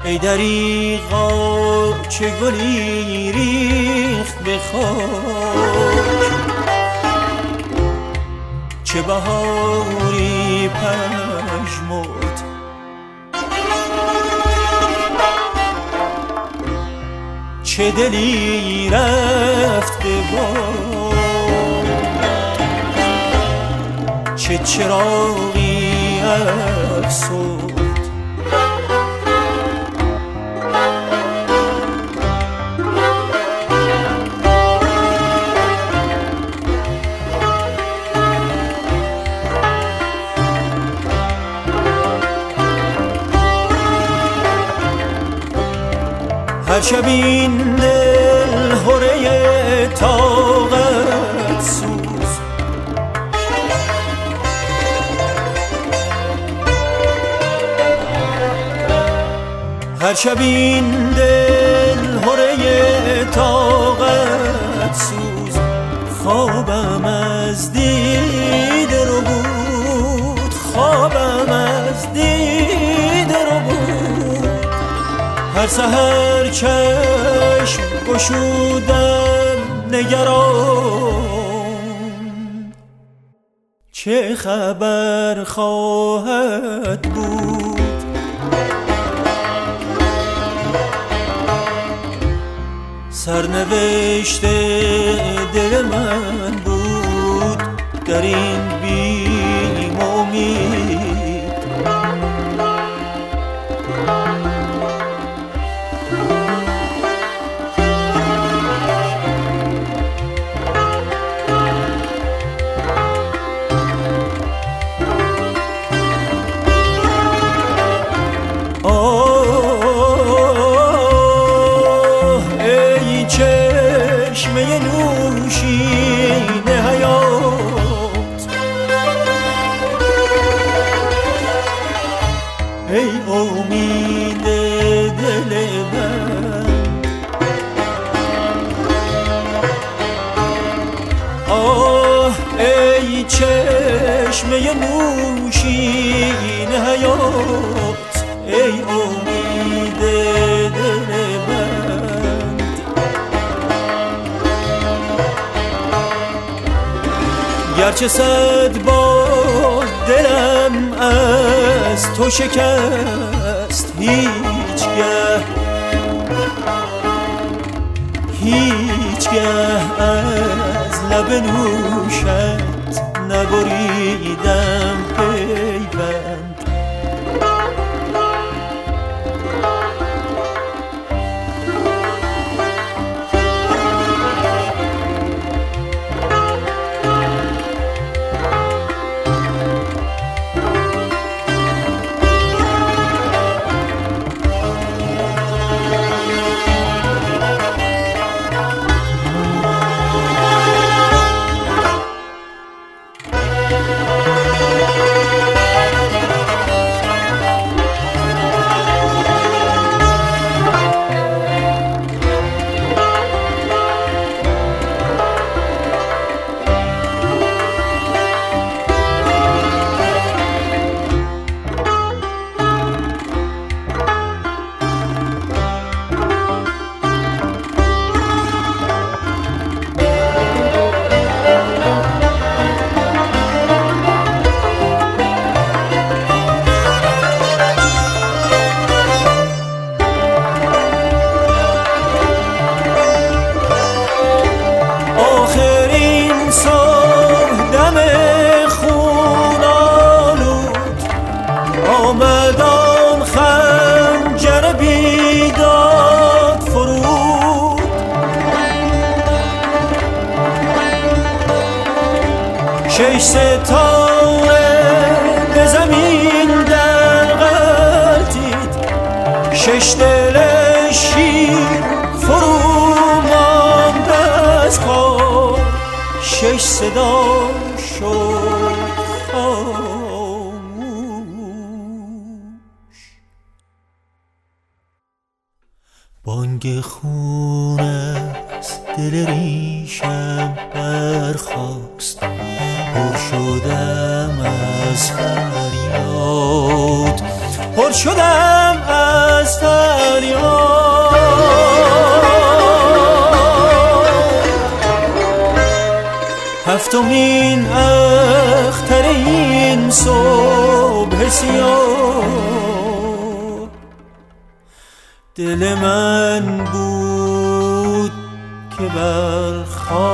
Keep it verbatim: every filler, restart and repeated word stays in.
ای دریغا چه گلی ریخت به خاک، چه بهاری پژمرد، چه دلی رفت به باد، چه چراغی افسرد. هر شب این دل هره طاقت سوز، هر شب این دل هره طاقت سوز، خوابم از دیده رو بود، خوابم از دیده رو بود. هر سحر چشم گشودم نگران، چه خبر خواهد بود. سرنوشت دل من بود در این بیم و امید. چشمه نوشین حیات، ای امید دل من، آه ای چشمه نوشین حیات، ای امید دل من. گرچه صد بار دلم از تو شکست، هیچگه هیچگه از لب نوشت نبریدم پیوند. آمدان خنجر بیداد فرود، شش ستاره به زمین در غلتید، شش دل شیر فرو ماند از خواب، شش صدا شد بانگ خون از دل ریشم برخاست، پر شدم از فریاد، پر شدم از فریاد. هفتمین اختر این صبح سیاه دل من بود که بر خاک